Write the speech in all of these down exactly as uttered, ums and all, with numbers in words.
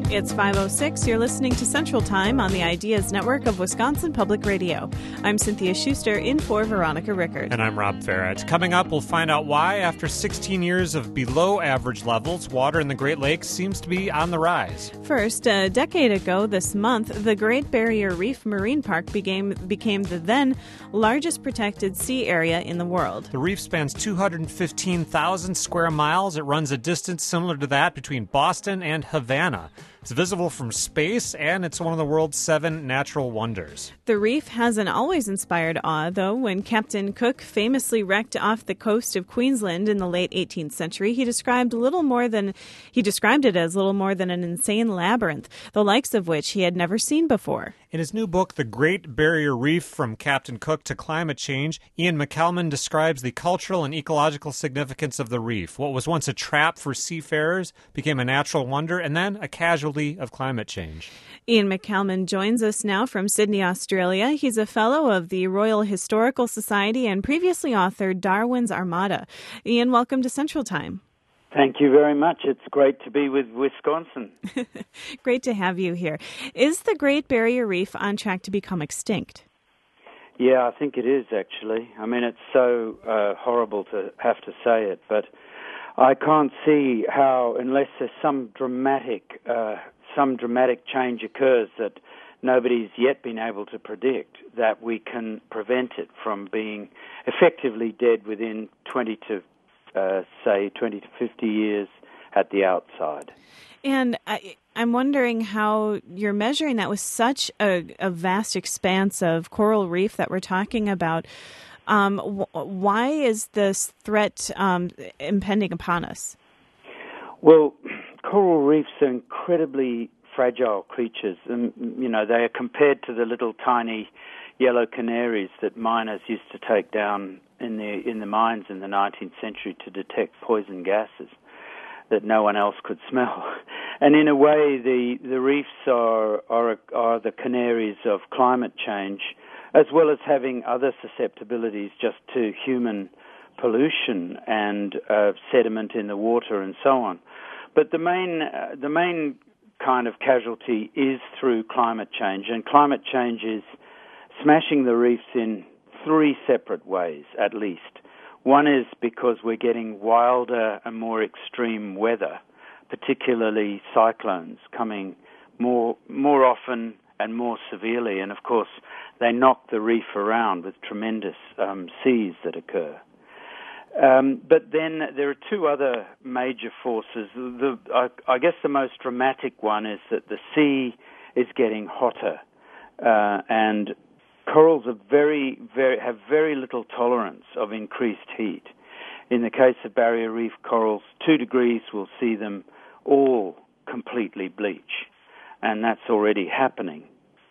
It's five oh six. You're listening to Central Time on the Ideas Network of Wisconsin Public Radio. I'm Cynthia Schuster, in for Veronica Rickard. And I'm Rob Farrett. Coming up, we'll find out why, after sixteen years of below-average levels, water in the Great Lakes seems to be on the rise. First, a decade ago this month, the Great Barrier Reef Marine Park became, became the then largest protected sea area in the world. The reef spans two hundred fifteen thousand square miles. It runs a distance similar to that between Boston and Havana. It's visible from space, and it's one of the world's seven natural wonders. The reef hasn't always inspired awe, though. When Captain Cook famously wrecked off the coast of Queensland in the late eighteenth century, he described little more than he described it as little more than an insane labyrinth, the likes of which he had never seen before. In his new book, The Great Barrier Reef: From Captain Cook to Climate Change, Ian McKelman describes the cultural and ecological significance of the reef. What was once a trap for seafarers became a natural wonder, and then a casualty of climate change. Ian McKelman joins us now from Sydney, Australia. He's a fellow of the Royal Historical Society and previously authored Darwin's Armada. Ian, welcome to Central Time. Thank you very much. It's great to be with Wisconsin. Great to have you here. Is the Great Barrier Reef on track to become extinct? Yeah, I think it is, actually. I mean, it's so uh, horrible to have to say it, but I can't see how, unless there's some dramatic, uh, some dramatic change occurs that nobody's yet been able to predict, that we can prevent it from being effectively dead within twenty to, uh, say, twenty to fifty years at the outside. And I, I'm wondering how you're measuring that with such a, a vast expanse of coral reef that we're talking about. Um, wh- why is this threat um, impending upon us? Well, coral reefs are incredibly fragile creatures, and you know they are compared to the little tiny yellow canaries that miners used to take down in the in the mines in the nineteenth century to detect poison gases that no one else could smell. And in a way, the the reefs are are are the canaries of climate change, as well as having other susceptibilities just to human pollution and uh, sediment in the water and so on. But the main uh, the main kind of casualty is through climate change, and climate change is smashing the reefs in three separate ways, at least. One is because we're getting wilder and more extreme weather, particularly cyclones coming more more often and more severely, and of course they knock the reef around with tremendous um, seas that occur. Um, but then there are two other major forces. The, I, I guess the most dramatic one is that the sea is getting hotter, uh, and corals are very, very have very little tolerance of increased heat. In the case of barrier reef corals, two degrees will see them all completely bleach, and that's already happening.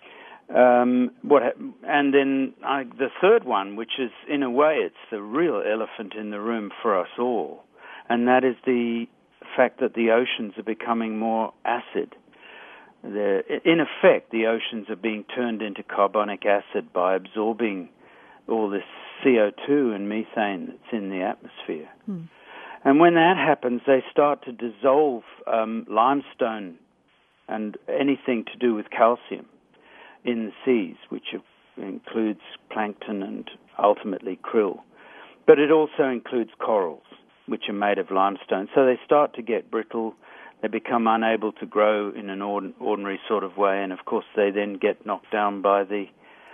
Um, what, and then uh, the third one, which is in a way it's the real elephant in the room for us all, and that is the fact that the oceans are becoming more acid. They're, in effect, the oceans are being turned into carbonic acid by absorbing all this C O two and methane that's in the atmosphere. Hmm. And when that happens, they start to dissolve um, limestone and anything to do with calcium in the seas, which includes plankton and ultimately krill. But it also includes corals, which are made of limestone. So they start to get brittle, they become unable to grow in an ordinary sort of way, and of course they then get knocked down by the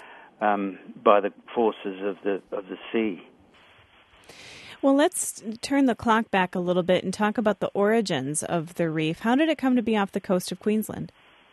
um, by the forces of the of the sea. Well, let's turn the clock back a little bit and talk about the origins of the reef. How did it come to be off the coast of Queensland?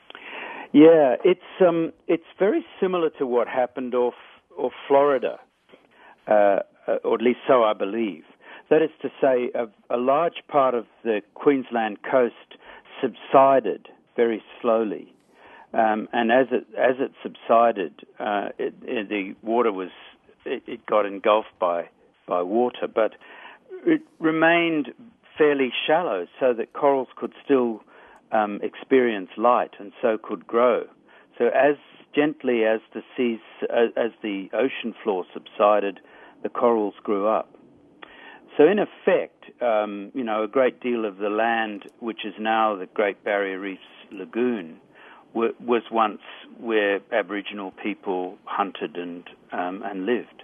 Yeah, it's um, it's very similar to what happened off off Florida, uh, or at least so I believe. That is to say, a, a large part of the Queensland coast subsided very slowly, um, and as it as it subsided, uh, it, it, the water was it, it got engulfed by by water, but it remained fairly shallow, so that corals could still Um, experience light and so could grow. So as gently as the seas, as, as the ocean floor subsided, the corals grew up. So in effect, um, you know, a great deal of the land, which is now the Great Barrier Reef's lagoon, w- was once where Aboriginal people hunted and um, and lived.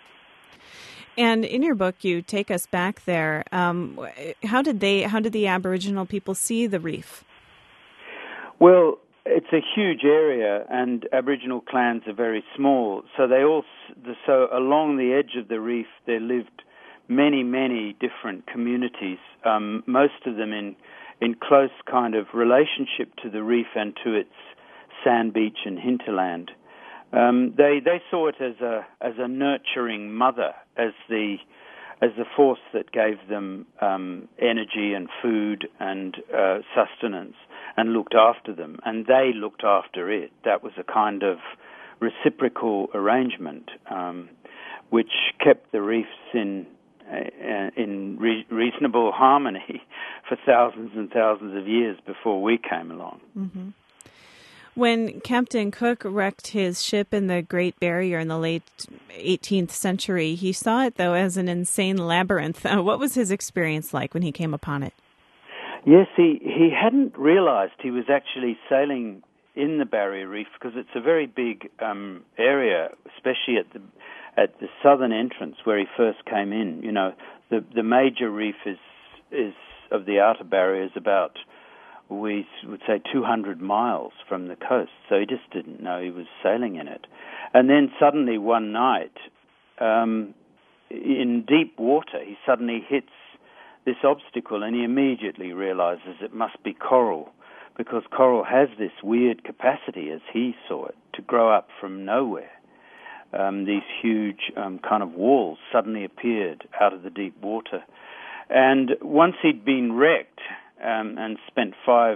And in your book, you take us back there. Um, how did they? How did the Aboriginal people see the reef? Well, it's a huge area, and Aboriginal clans are very small. So they all, so along the edge of the reef, there lived many, many different communities. Um, most of them in in close kind of relationship to the reef and to its sand beach and hinterland. Um, they they saw it as a as a nurturing mother, as the as the force that gave them um, energy and food and uh, sustenance, and looked after them, and they looked after it. That was a kind of reciprocal arrangement, um, which kept the reefs in uh, in re- reasonable harmony for thousands and thousands of years before we came along. Mm-hmm. When Captain Cook wrecked his ship in the Great Barrier in the late eighteenth century, he saw it, though, as an insane labyrinth. Uh, what was his experience like when he came upon it? Yes, he, he hadn't realized he was actually sailing in the Barrier Reef, because it's a very big um, area, especially at the at the southern entrance where he first came in. You know, the the major reef is is of the outer barrier is about, we would say, two hundred miles from the coast. So he just didn't know he was sailing in it. And then suddenly one night, um, in deep water, he suddenly hits this obstacle, and he immediately realizes it must be coral, because coral has this weird capacity, as he saw it, to grow up from nowhere. Um, these huge um, kind of walls suddenly appeared out of the deep water. And once he'd been wrecked um, and spent five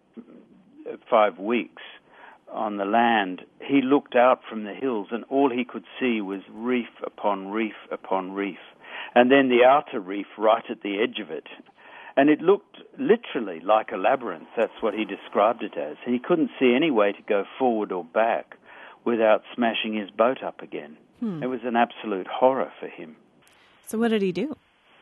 five weeks on the land, he looked out from the hills, and all he could see was reef upon reef upon reef. And then the outer reef right at the edge of it. And it looked literally like a labyrinth. That's what he described it as. He couldn't see any way to go forward or back without smashing his boat up again. Hmm. It was an absolute horror for him. So what did he do?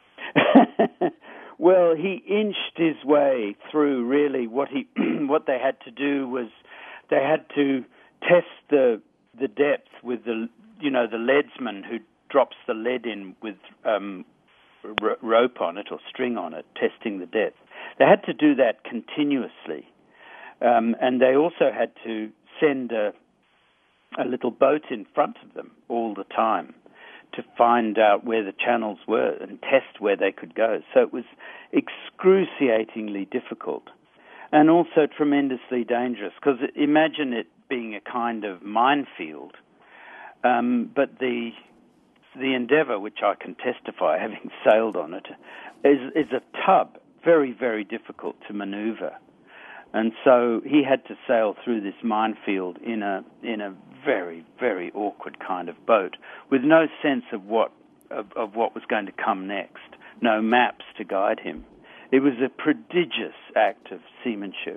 Well, he inched his way through. Really, what he what they had to do was they had to test the the depth with the you know the leadsman who drops the lead in with um, r- rope on it or string on it, testing the depth. They had to do that continuously, um, and they also had to send a, a little boat in front of them all the time to find out where the channels were and test where they could go. So it was excruciatingly difficult and also tremendously dangerous, because imagine it being a kind of minefield, um, but the The Endeavour, which I can testify, having sailed on it, is, is a tub, very, very difficult to manoeuvre. And so he had to sail through this minefield in a in a very, very awkward kind of boat, with no sense of what of, of what was going to come next, no maps to guide him. It was a prodigious act of seamanship.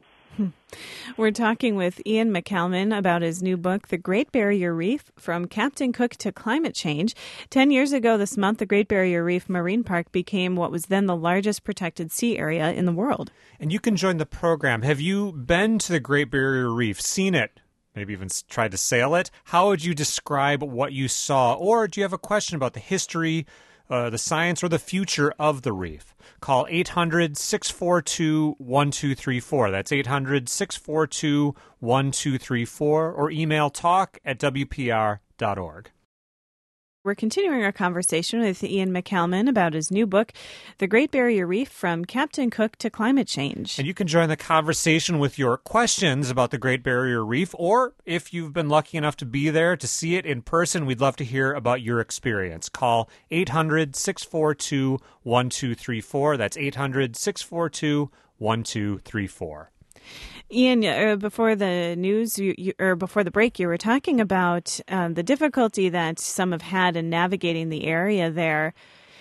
We're talking with Ian McCalman about his new book, The Great Barrier Reef, From Captain Cook to Climate Change. Ten years ago this month, the Great Barrier Reef Marine Park became what was then the largest protected sea area in the world. And you can join the program. Have you been to the Great Barrier Reef, seen it, maybe even tried to sail it? How would you describe what you saw? Or do you have a question about the history, uh, the science, or the future of the reef? Call eight hundred, six four two, one two three four. That's eight hundred, six four two, one two three four, or email talk at w p r dot org. We're continuing our conversation with Ian McCalman about his new book, The Great Barrier Reef, From Captain Cook to Climate Change. And you can join the conversation with your questions about the Great Barrier Reef, or if you've been lucky enough to be there to see it in person, we'd love to hear about your experience. Call eight hundred, six four two, one two three four. That's eight hundred, six four two, one two three four. Ian, uh, before the news, you, you, or before the break, you were talking about um, the difficulty that some have had in navigating the area there.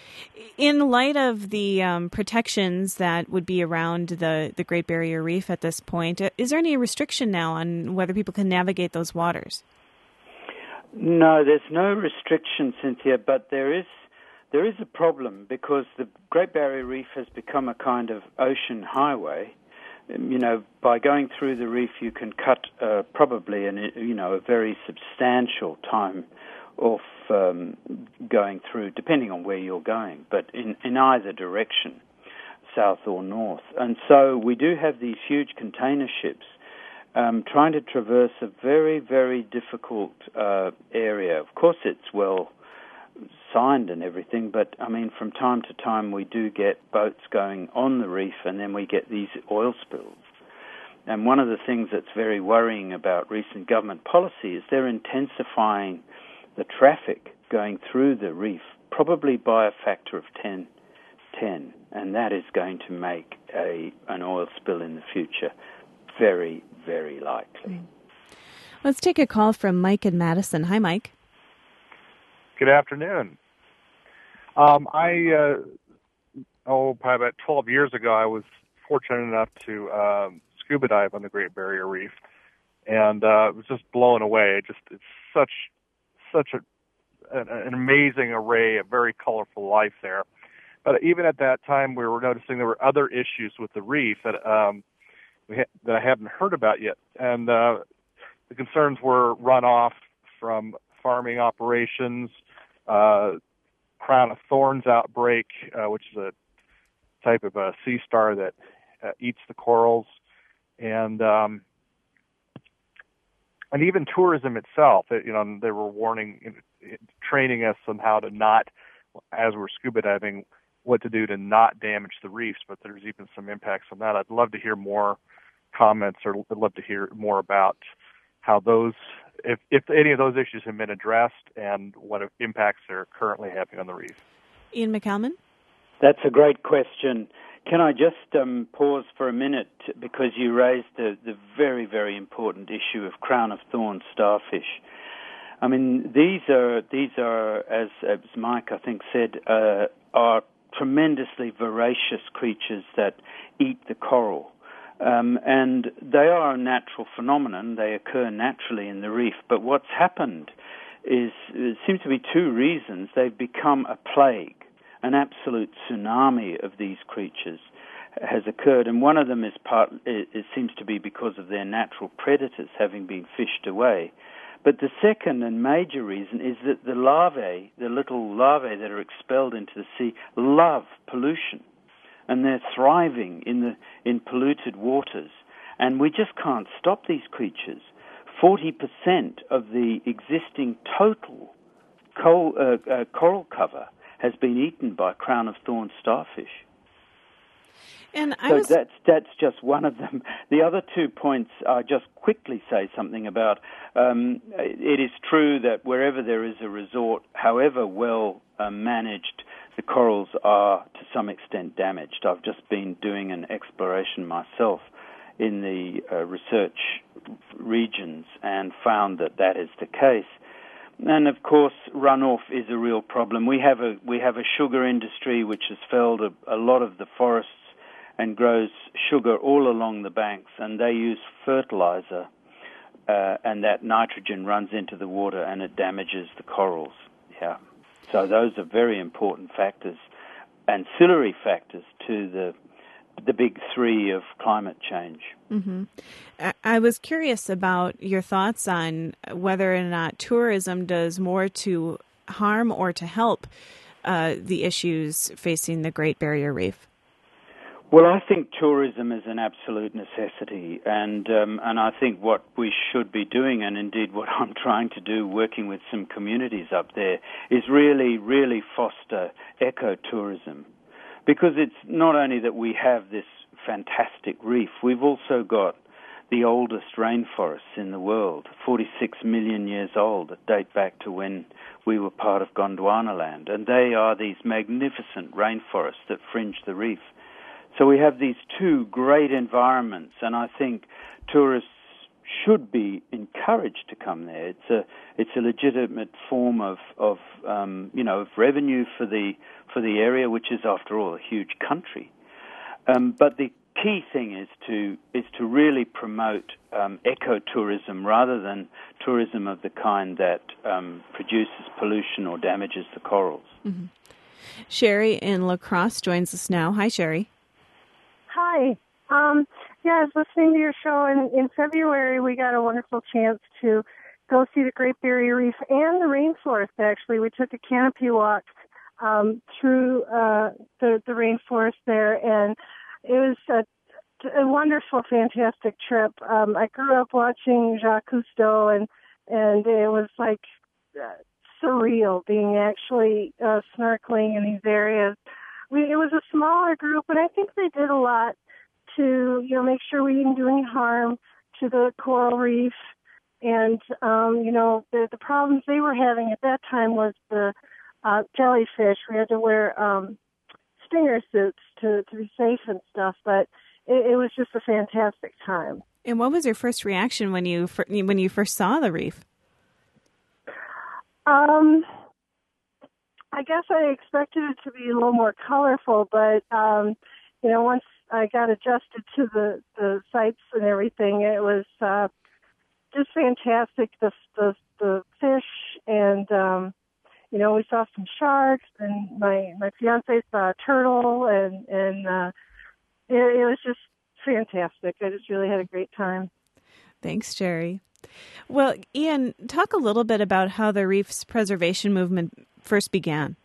In light of the um, protections that would be around the, the Great Barrier Reef at this point, is there any restriction now on whether people can navigate those waters? No, there's no restriction, Cynthia, but there is there is a problem because the Great Barrier Reef has become a kind of ocean highway. You know, by going through the reef, you can cut uh, probably an, you know, a very substantial time off um, going through, depending on where you're going, but in, in either direction, south or north. And so we do have these huge container ships um, trying to traverse a very, very difficult uh, area. Of course, it's well signed and everything, but I mean, from time to time we do get boats going on the reef, and then we get these oil spills. And one of the things that's very worrying about recent government policy is they're intensifying the traffic going through the reef, probably by a factor of ten, ten, and that is going to make a an oil spill in the future very, very likely. Let's take a call from Mike in Madison. Hi, Mike. Good afternoon. Um, I, uh, oh, probably about twelve years ago, I was fortunate enough to um, scuba dive on the Great Barrier Reef, and uh, it was just blown away. It just it's such such a, an, an amazing array of very colorful life there. But even at that time, we were noticing there were other issues with the reef that um, we ha- that I hadn't heard about yet, and uh, the concerns were runoff from farming operations, uh, crown of thorns outbreak, uh, which is a type of a sea star that uh, eats the corals, and um, and even tourism itself. You know, they were warning, training us on how to not, as we're scuba diving, what to do to not damage the reefs. But there's even some impacts on that. I'd love to hear more comments, or I'd love to hear more about how those, if, if any of those issues have been addressed, and what impacts they're currently having on the reef. Ian McCalman? That's a great question. Can I just um, pause for a minute, because you raised the, the very, very important issue of crown of thorns starfish. I mean, these are, these are, as, as Mike, I think, said, uh, are tremendously voracious creatures that eat the coral. Um, and they are a natural phenomenon. They occur naturally in the reef. But what's happened is, it seems to be two reasons. They've become a plague. An absolute tsunami of these creatures has occurred, and one of them is part. It, it seems to be because of their natural predators having been fished away. But the second and major reason is that the larvae, the little larvae that are expelled into the sea, love pollution, and they're thriving in the in polluted waters. And we just can't stop these creatures. Forty percent of the existing total coral, uh, uh, coral cover has been eaten by crown of thorns starfish. And I so was... that's that's just one of them. The other two points I just quickly say something about. Um, it is true that wherever there is a resort, however well uh, managed, the corals are to some extent damaged. I've just been doing an exploration myself in the uh, research regions and found that that is the case. And of course, runoff is a real problem. We have a we have a sugar industry which has felled a, a lot of the forests and grows sugar all along the banks, and they use fertilizer, uh, and that nitrogen runs into the water and it damages the corals. Yeah, so those are very important factors, ancillary factors to the the big three of climate change. Mm-hmm. I was curious about your thoughts on whether or not tourism does more to harm or to help uh, the issues facing the Great Barrier Reef. Well, I think tourism is an absolute necessity, and um, and I think what we should be doing, and indeed what I'm trying to do, working with some communities up there, is really, really foster ecotourism. Because it's not only that we have this fantastic reef, we've also got the oldest rainforests in the world, forty-six million years old, that date back to when we were part of Gondwanaland. And they are these magnificent rainforests that fringe the reef. So we have these two great environments, and I think tourists should be encouraged to come there. It's a it's a legitimate form of of um, you know of revenue for the for the area, which is after all a huge country. Um, but the key thing is to is to really promote um, ecotourism rather than tourism of the kind that um, produces pollution or damages the corals. Mm-hmm. Sherry in La Crosse joins us now. Hi, Sherry. Hi. Um, yeah, I was listening to your show, and in February we got a wonderful chance to go see the Great Barrier Reef and the rainforest, actually. We took a canopy walk um, through uh, the, the rainforest there, and it was a, a wonderful, fantastic trip. Um, I grew up watching Jacques Cousteau, and, and it was like uh, surreal being actually uh, snorkeling in these areas. We, it was a smaller group, and I think they did a lot to, you know, make sure we didn't do any harm to the coral reef. And, um, you know, the, the problems they were having at that time was the uh, jellyfish. We had to wear um, stinger suits to, to be safe and stuff, but it, it was just a fantastic time. And what was your first reaction when you when you first saw the reef? Um, I guess I expected it to be a little more colorful, but, um, you know, once I got adjusted to the, the sights and everything, it was uh, just fantastic, the, the, the fish, and, um, you know, we saw some sharks, and my, my fiancé saw a turtle, and, and uh, it, it was just fantastic. I just really had a great time. Thanks, Jerry. Well, Ian, talk a little bit about how the reef's preservation movement first began.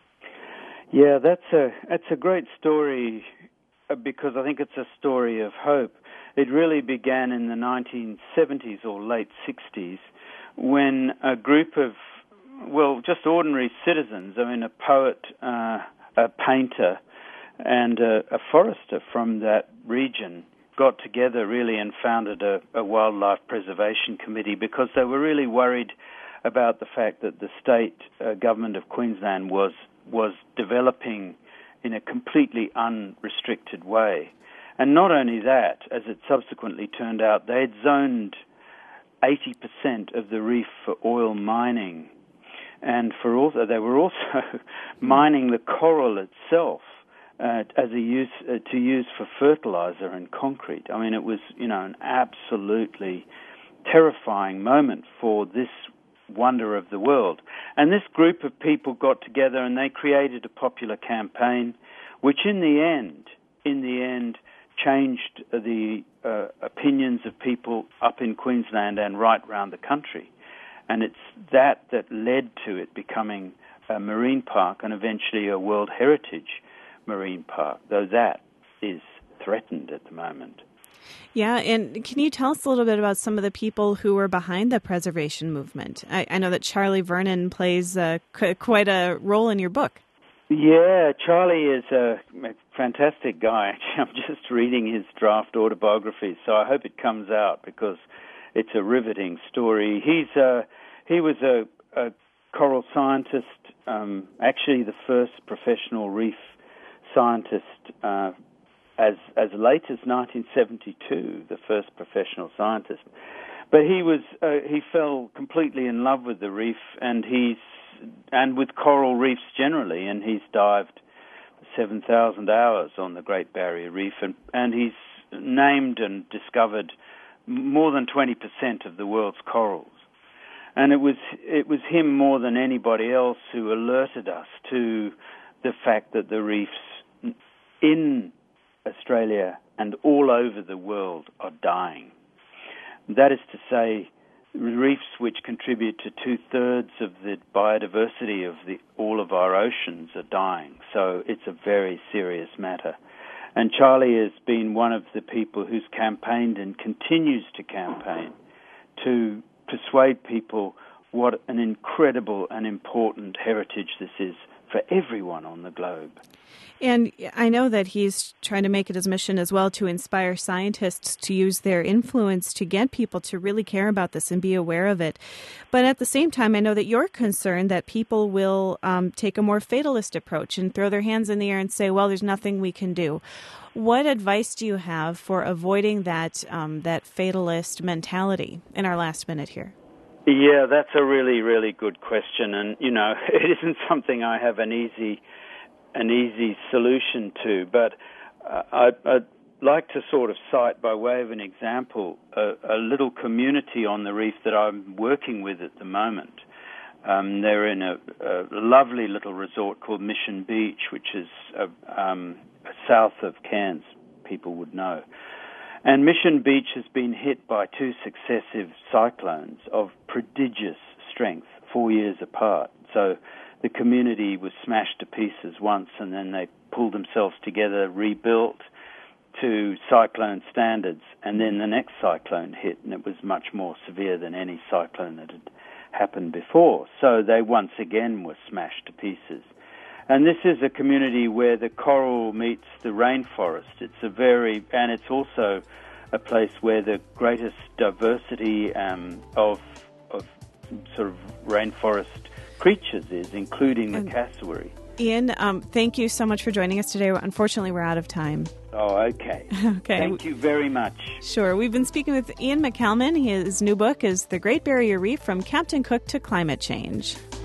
Yeah, that's a that's a great story because I think it's a story of hope. It really began in the nineteen seventies or late sixties when a group of, well, just ordinary citizens, I mean, a poet, uh, a painter, and a, a forester from that region got together really and founded a, a wildlife preservation committee because they were really worried about the fact that the state uh, government of Queensland was was developing in a completely unrestricted way. And not only that, as it subsequently turned out, they had zoned eighty percent of the reef for oil mining. And for also, they were also mining the coral itself uh, as a use uh, to use for fertilizer and concrete. I mean, it was, you know, an absolutely terrifying moment for this wonder of the world. And this group of people got together and they created a popular campaign, which in the end, in the end, changed the uh, opinions of people up in Queensland and right around the country. And it's that that led to it becoming a marine park and eventually a World Heritage Marine Park, though that is threatened at the moment. Yeah, and can you tell us a little bit about some of the people who were behind the preservation movement? I, I know that Charlie Vernon plays uh, qu- quite a role in your book. Yeah, Charlie is a fantastic guy. I'm just reading his draft autobiography, so I hope it comes out because it's a riveting story. He's uh, he was a, a coral scientist, um, actually the first professional reef scientist uh, as as late as nineteen seventy-two, the first professional scientist. But he was uh, he fell completely in love with the reef, and he's and with coral reefs generally, and he's dived seven thousand hours on the Great Barrier Reef, and, and he's named and discovered more than twenty percent of the world's corals. And it was it was him more than anybody else who alerted us to the fact that the reefs in Australia and all over the world are dying. That is to say, reefs which contribute to two-thirds of the biodiversity of the, all of our oceans are dying. So it's a very serious matter. And Charlie has been one of the people who's campaigned and continues to campaign to persuade people what an incredible and important heritage this is for everyone on the globe. And I know that he's trying to make it his mission as well to inspire scientists to use their influence to get people to really care about this and be aware of it. But at the same time, I know that you're concerned that people will um, take a more fatalist approach and throw their hands in the air and say, well, there's nothing we can do. What advice do you have for avoiding that um, that fatalist mentality in our last minute here? Yeah, that's a really, really good question. And, you know, it isn't something I have an easy an easy solution to, but uh, I'd, I'd like to sort of cite, by way of an example, a, a little community on the reef that I'm working with at the moment. Um, they're in a, a lovely little resort called Mission Beach, which is uh, um, south of Cairns, people would know. And Mission Beach has been hit by two successive cyclones of prodigious strength, four years apart. So the community was smashed to pieces once, and then they pulled themselves together, rebuilt to cyclone standards, and then the next cyclone hit, and it was much more severe than any cyclone that had happened before. So they once again were smashed to pieces. And this is a community where the coral meets the rainforest. It's a very, and it's also a place where the greatest diversity um, of of sort of rainforest creatures is, including the cassowary. Ian, um, thank you so much for joining us today. Unfortunately, we're out of time. Oh, okay. Okay. Thank you very much. Sure. We've been speaking with Ian McCalman. His new book is The Great Barrier Reef: From Captain Cook to Climate Change.